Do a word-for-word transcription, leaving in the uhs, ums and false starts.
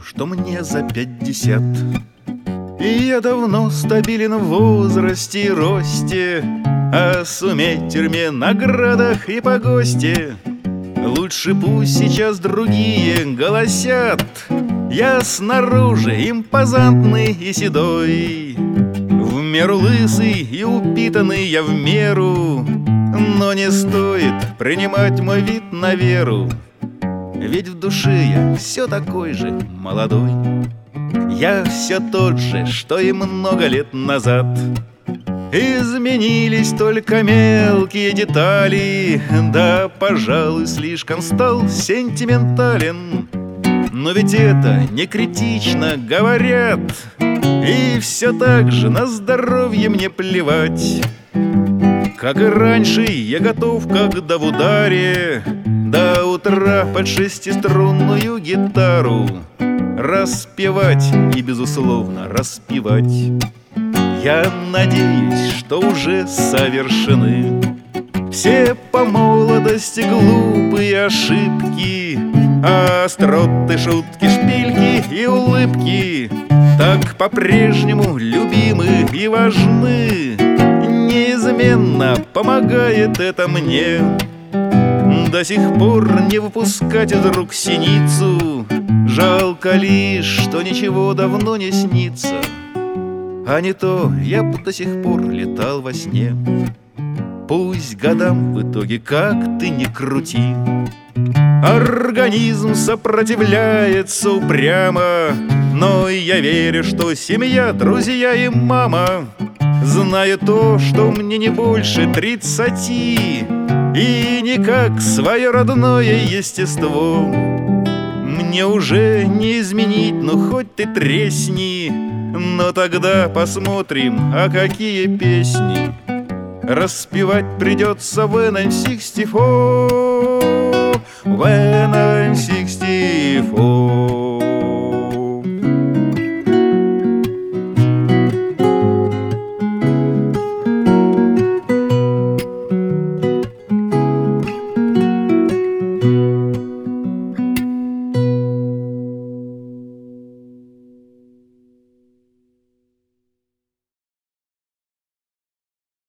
что мне за пятьдесят. И я давно стабилен в возрасте и росте, а суметь тюрьме, наградах и по гости. Лучше пусть сейчас другие голосят. Я снаружи импозантный и седой, в меру лысый и упитанный я в меру. Но не стоит принимать мой вид на веру, ведь в душе я все такой же молодой. Я все тот же, что и много лет назад. Изменились только мелкие детали, да, пожалуй, слишком стал сентиментален. Но ведь это не критично, говорят, и все так же на здоровье мне плевать. Как и раньше, я готов, когда в ударе, до утра под шестиструнную гитару распевать и, безусловно, распевать. Я надеюсь, что уже совершены все по молодости глупые ошибки, остроты, шутки, шпильки и улыбки так по-прежнему любимы и важны. Неизменно помогает это мне до сих пор не выпускать из рук синицу. Жалко лишь, что ничего давно не снится, а не то я бы до сих пор летал во сне. Пусть годам в итоге как ты ни крути, организм сопротивляется упрямо, но я верю, что семья, друзья и мама знают то, что мне не больше тридцати, и никак свое родное естество мне уже не изменить, ну хоть ты тресни. Но тогда посмотрим, а какие песни распевать придется when I'm sixty-four, when I'm sixty-four.